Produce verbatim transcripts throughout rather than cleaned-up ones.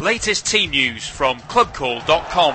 Latest team news from club call dot com.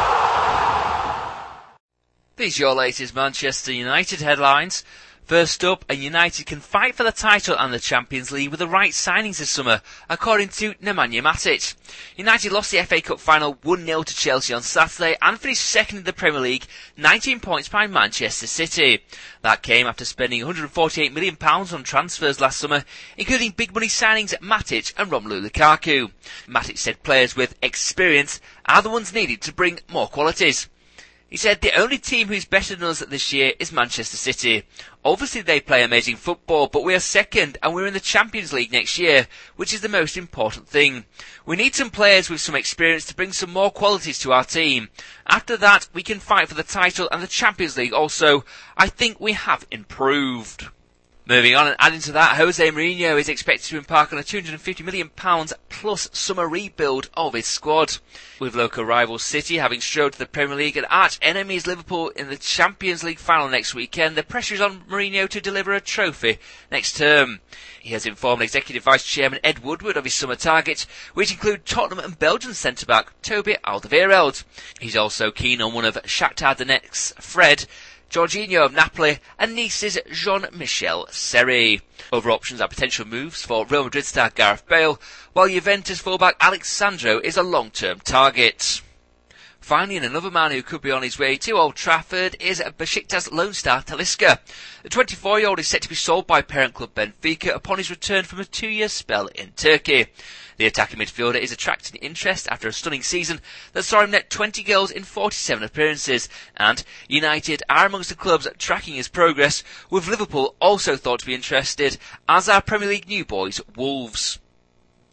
These are your latest Manchester United headlines. First up, and United can fight for the title and the Champions League with the right signings this summer, according to Nemanja Matic. United lost the F A Cup final one nil to Chelsea on Saturday and finished second in the Premier League, nineteen points behind Manchester City. That came after spending one hundred forty-eight million pounds on transfers last summer, including big money signings Matic and Romelu Lukaku. Matic said players with experience are the ones needed to bring more qualities. He said the only team who's better than us this year is Manchester City. Obviously they play amazing football, but we are second and we're in the Champions League next year, which is the most important thing. We need some players with some experience to bring some more qualities to our team. After that, we can fight for the title and the Champions League also. I think we have improved. Moving on and adding to that, Jose Mourinho is expected to embark on a two hundred fifty million pounds plus summer rebuild of his squad. With local rival City having strode to the Premier League and arch enemies Liverpool in the Champions League final next weekend, the pressure is on Mourinho to deliver a trophy next term. He has informed Executive Vice Chairman Ed Woodward of his summer targets, which include Tottenham and Belgian centre-back Toby Alderweireld. He's also keen on one of Shakhtar Donetsk's Fred, Jorginho of Napoli and Nice's Jean-Michel Seri. Other options are potential moves for Real Madrid star Gareth Bale, while Juventus fullback Alex Sandro is a long-term target. Finally, and another man who could be on his way to Old Trafford is Besiktas lone star Talisca. The twenty-four-year-old is set to be sold by parent club Benfica upon his return from a two-year spell in Turkey. The attacking midfielder is attracting interest after a stunning season that saw him net twenty goals in forty-seven appearances, and United are amongst the clubs tracking his progress, with Liverpool also thought to be interested, as are Premier League new boys Wolves.